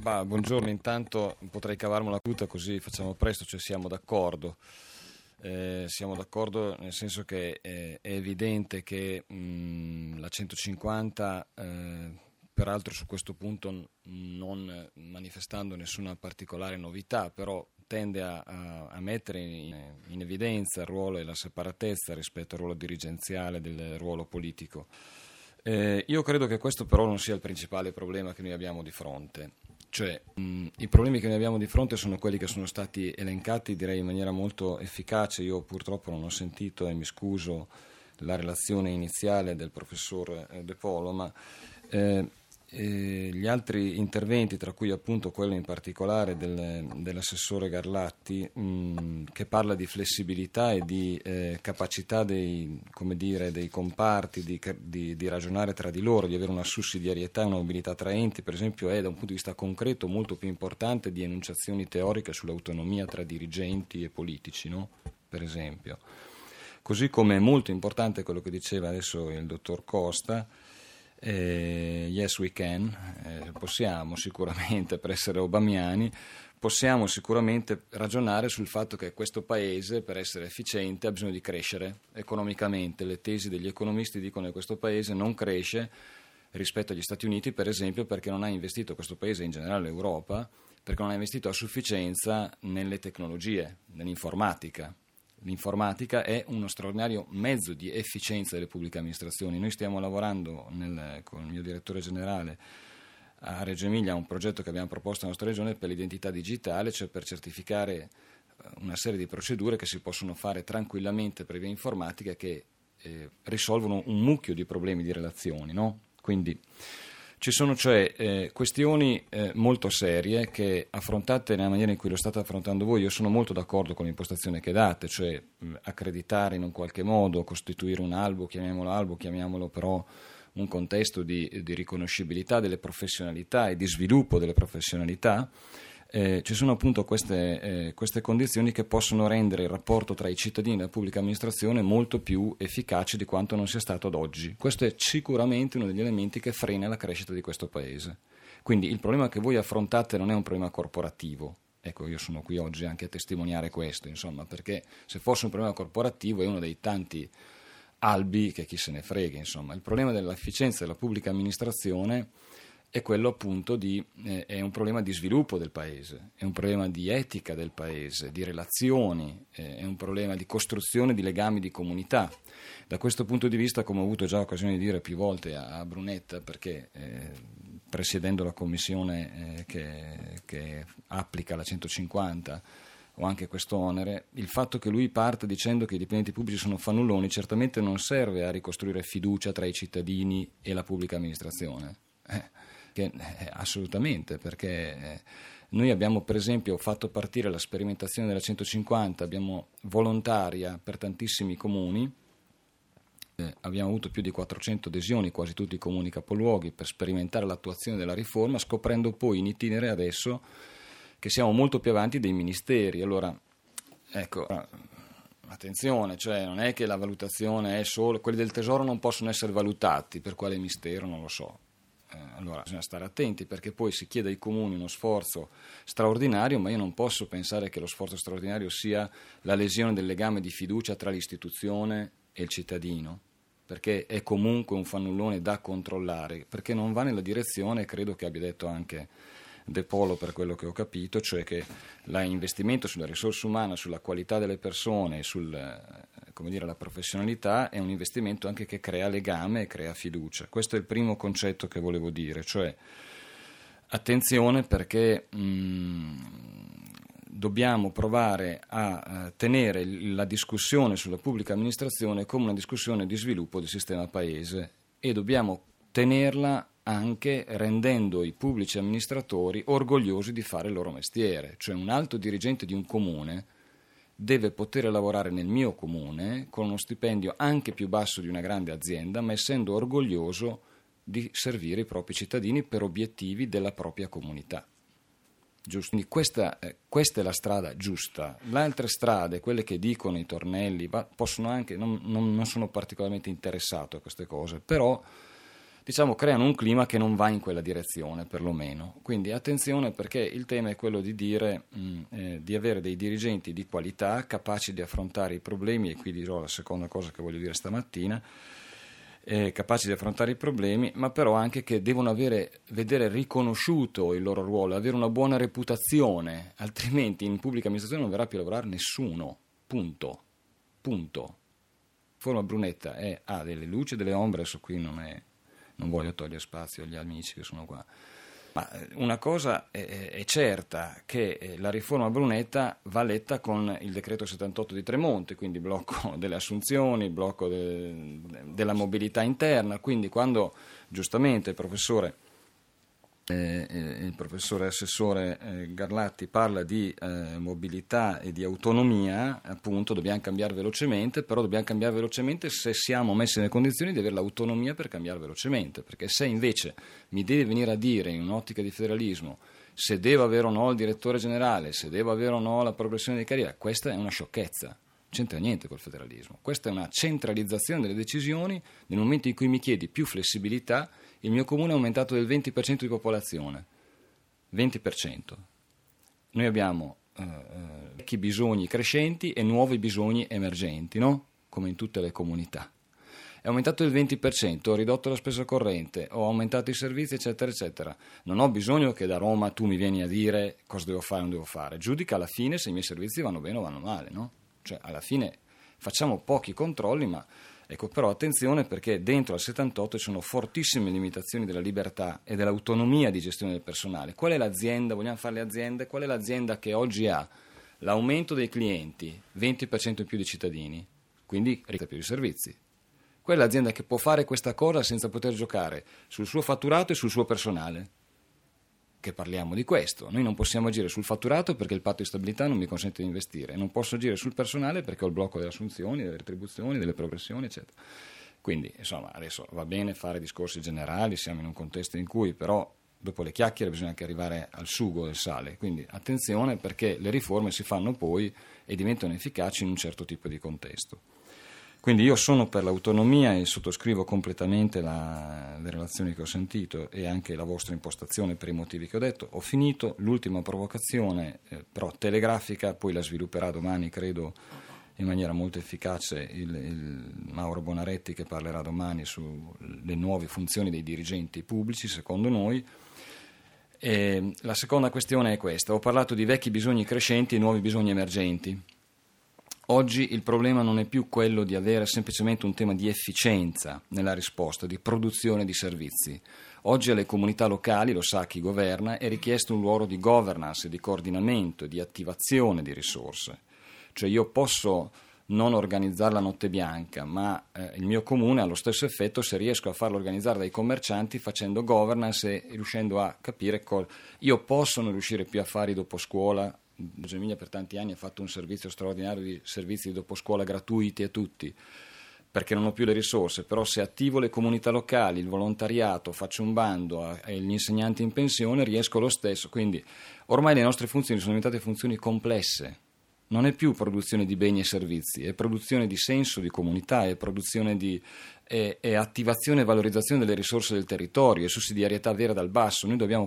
Buongiorno, intanto potrei cavarmi la tuta così facciamo presto, cioè siamo d'accordo. Siamo d'accordo nel senso che è evidente che la 150, peraltro su questo punto non manifestando nessuna particolare novità, però tende a mettere in evidenza il ruolo e la separatezza rispetto al ruolo dirigenziale del ruolo politico. Io credo che questo però non sia il principale problema che noi abbiamo di fronte. Cioè, i problemi che noi abbiamo di fronte sono quelli che sono stati elencati, direi in maniera molto efficace. Io purtroppo non ho sentito, e mi scuso, la relazione iniziale del professor De Polo, ma gli altri interventi, tra cui appunto quello in particolare dell'assessore Garlatti, che parla di flessibilità e di capacità dei comparti di ragionare tra di loro, di avere una sussidiarietà e una mobilità tra enti, per esempio, è da un punto di vista concreto molto più importante di enunciazioni teoriche sull'autonomia tra dirigenti e politici, no? Per esempio. Così come è molto importante quello che diceva adesso il dottor Costa. Yes we can, possiamo sicuramente, per essere obamiani, possiamo sicuramente ragionare sul fatto che questo paese, per essere efficiente, ha bisogno di crescere economicamente. Le tesi degli economisti dicono che questo paese non cresce rispetto agli Stati Uniti, per esempio, perché non ha investito, questo paese in generale l'Europa, perché non ha investito a sufficienza nelle tecnologie, nell'informatica. L'informatica è uno straordinario mezzo di efficienza delle pubbliche amministrazioni. Noi stiamo lavorando con il mio direttore generale a Reggio Emilia a un progetto che abbiamo proposto alla nostra regione per l'identità digitale, cioè per certificare una serie di procedure che si possono fare tranquillamente per via informatica che risolvono un mucchio di problemi di relazioni, no? Quindi ci sono cioè questioni molto serie che, affrontate nella maniera in cui lo state affrontando voi, io sono molto d'accordo con l'impostazione che date, cioè accreditare in un qualche modo, costituire un albo, chiamiamolo però un contesto di riconoscibilità delle professionalità e di sviluppo delle professionalità. Ci sono appunto queste condizioni che possono rendere il rapporto tra i cittadini e la pubblica amministrazione molto più efficace di quanto non sia stato ad oggi. Questo è sicuramente uno degli elementi che frena la crescita di questo paese. Quindi il problema che voi affrontate non è un problema corporativo. Ecco, io sono qui oggi anche a testimoniare questo, insomma, perché se fosse un problema corporativo è uno dei tanti albi che chi se ne frega, insomma. Il problema dell'efficienza della pubblica amministrazione è quello appunto è un problema di sviluppo del paese, è un problema di etica del paese, di relazioni, è un problema di costruzione di legami di comunità. Da questo punto di vista, come ho avuto già occasione di dire più volte a Brunetta, perché presiedendo la commissione che applica la 150 ho anche questo onere, il fatto che lui parte dicendo che i dipendenti pubblici sono fannulloni certamente non serve a ricostruire fiducia tra i cittadini e la pubblica amministrazione. Assolutamente, perché noi abbiamo per esempio fatto partire la sperimentazione della 150, abbiamo volontaria per tantissimi comuni, abbiamo avuto più di 400 adesioni, quasi tutti i comuni capoluoghi, per sperimentare l'attuazione della riforma, scoprendo poi in itinere adesso che siamo molto più avanti dei ministeri. Allora, ecco, attenzione, cioè non è che la valutazione è solo, quelli del Tesoro non possono essere valutati, per quale mistero non lo so. Allora bisogna stare attenti, perché poi si chiede ai comuni uno sforzo straordinario, ma io non posso pensare che lo sforzo straordinario sia la lesione del legame di fiducia tra l'istituzione e il cittadino, perché è comunque un fannullone da controllare, perché non va nella direzione, credo che abbia detto anche De Polo, per quello che ho capito, cioè che l'investimento sulla risorsa umana, sulla qualità delle persone e la professionalità è un investimento anche che crea legame e crea fiducia. Questo è il primo concetto che volevo dire, cioè attenzione, perché dobbiamo provare a tenere la discussione sulla pubblica amministrazione come una discussione di sviluppo del sistema paese, e dobbiamo tenerla anche rendendo i pubblici amministratori orgogliosi di fare il loro mestiere. Cioè un alto dirigente di un comune deve poter lavorare nel mio comune con uno stipendio anche più basso di una grande azienda, ma essendo orgoglioso di servire i propri cittadini per obiettivi della propria comunità. Giusto? Quindi questa è la strada giusta. Le altre strade, quelle che dicono i tornelli, possono anche, non sono particolarmente interessato a queste cose, però diciamo, creano un clima che non va in quella direzione, perlomeno. Quindi attenzione, perché il tema è quello di dire di avere dei dirigenti di qualità, capaci di affrontare i problemi, e qui dirò la seconda cosa che voglio dire stamattina, capaci di affrontare i problemi, ma però anche che devono vedere riconosciuto il loro ruolo, avere una buona reputazione, altrimenti in pubblica amministrazione non verrà più a lavorare nessuno, punto. Riforma Brunetta ha delle luci e delle ombre, adesso qui non voglio togliere spazio agli amici che sono qua, ma una cosa è certa, che la riforma Brunetta va letta con il decreto 78 di Tremonti, quindi blocco delle assunzioni, blocco della mobilità interna. Quindi quando giustamente il professore assessore Garlatti parla di mobilità e di autonomia, appunto dobbiamo cambiare velocemente, però dobbiamo cambiare velocemente se siamo messi nelle condizioni di avere l'autonomia per cambiare velocemente, perché se invece mi deve venire a dire in un'ottica di federalismo se devo avere o no il direttore generale, se devo avere o no la progressione di carriera, questa è una sciocchezza. Non c'entra niente col federalismo, questa è una centralizzazione delle decisioni. Nel momento in cui mi chiedi più flessibilità, il mio comune è aumentato del 20% di popolazione, 20%. Noi abbiamo vecchi bisogni crescenti e nuovi bisogni emergenti, no? Come in tutte le comunità. È aumentato del 20%, ho ridotto la spesa corrente, ho aumentato i servizi, eccetera, eccetera. Non ho bisogno che da Roma tu mi vieni a dire cosa devo fare o non devo fare. Giudica alla fine se i miei servizi vanno bene o vanno male, no? Cioè, alla fine facciamo pochi controlli, ma ecco, però attenzione, perché dentro al 78 ci sono fortissime limitazioni della libertà e dell'autonomia di gestione del personale. Qual è l'azienda, vogliamo fare le aziende, qual è l'azienda che oggi ha l'aumento dei clienti, 20% in più di cittadini, quindi ricava più di servizi? Qual è l'azienda che può fare questa cosa senza poter giocare sul suo fatturato e sul suo personale? Che parliamo di questo. Noi non possiamo agire sul fatturato perché il patto di stabilità non mi consente di investire, non posso agire sul personale perché ho il blocco delle assunzioni, delle retribuzioni, delle progressioni, eccetera. Quindi, insomma, adesso va bene fare discorsi generali, siamo in un contesto in cui però dopo le chiacchiere bisogna anche arrivare al sugo del sale, quindi attenzione, perché le riforme si fanno poi e diventano efficaci in un certo tipo di contesto. Quindi io sono per l'autonomia e sottoscrivo completamente le relazioni che ho sentito e anche la vostra impostazione per i motivi che ho detto. Ho finito. L'ultima provocazione, però telegrafica, poi la svilupperà domani, credo, in maniera molto efficace il Mauro Bonaretti, che parlerà domani sulle nuove funzioni dei dirigenti pubblici, secondo noi. E la seconda questione è questa. Ho parlato di vecchi bisogni crescenti e nuovi bisogni emergenti. Oggi il problema non è più quello di avere semplicemente un tema di efficienza nella risposta, di produzione di servizi. Oggi alle comunità locali, lo sa chi governa, è richiesto un ruolo di governance, di coordinamento, di attivazione di risorse. Cioè io posso non organizzare la notte bianca, ma il mio comune ha lo stesso effetto se riesco a farlo organizzare dai commercianti facendo governance e riuscendo a capire io posso non riuscire più a fare i doposcuola. Reggio Emilia per tanti anni ha fatto un servizio straordinario di servizi di doposcuola gratuiti a tutti, perché non ho più le risorse, però se attivo le comunità locali, il volontariato, faccio un bando agli insegnanti in pensione, riesco lo stesso. Quindi ormai le nostre funzioni sono diventate funzioni complesse, non è più produzione di beni e servizi, è produzione di senso di comunità, è produzione è attivazione e valorizzazione delle risorse del territorio, è sussidiarietà vera dal basso. Noi dobbiamo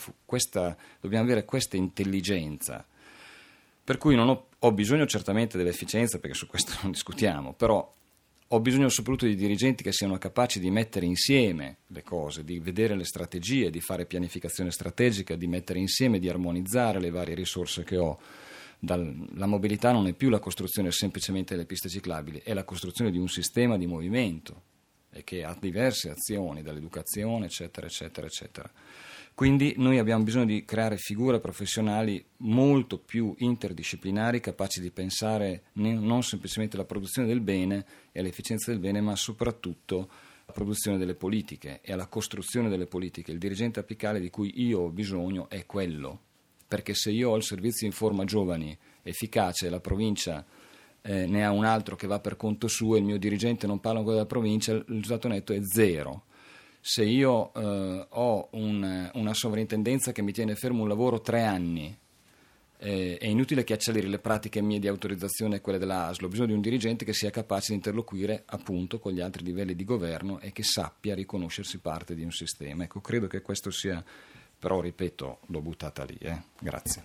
avere questa intelligenza. Per cui ho bisogno certamente dell'efficienza, perché su questo non discutiamo, però ho bisogno soprattutto di dirigenti che siano capaci di mettere insieme le cose, di vedere le strategie, di fare pianificazione strategica, di mettere insieme, di armonizzare le varie risorse che ho. La mobilità non è più la costruzione semplicemente delle piste ciclabili, è la costruzione di un sistema di movimento e che ha diverse azioni, dall'educazione, eccetera, eccetera, eccetera. Quindi noi abbiamo bisogno di creare figure professionali molto più interdisciplinari, capaci di pensare non semplicemente alla produzione del bene e all'efficienza del bene, ma soprattutto alla produzione delle politiche e alla costruzione delle politiche. Il dirigente apicale di cui io ho bisogno è quello, perché se io ho il servizio in forma giovani efficace e la provincia ne ha un altro che va per conto suo e il mio dirigente non parla con quello della provincia, il risultato netto è zero. Se io ho una sovrintendenza che mi tiene fermo un lavoro 3 anni È inutile che acceleri le pratiche mie di autorizzazione e quelle della ASL. Ho bisogno di un dirigente che sia capace di interloquire appunto con gli altri livelli di governo e che sappia riconoscersi parte di un sistema. Ecco, credo che questo sia, però ripeto, l'ho buttata lì. Grazie.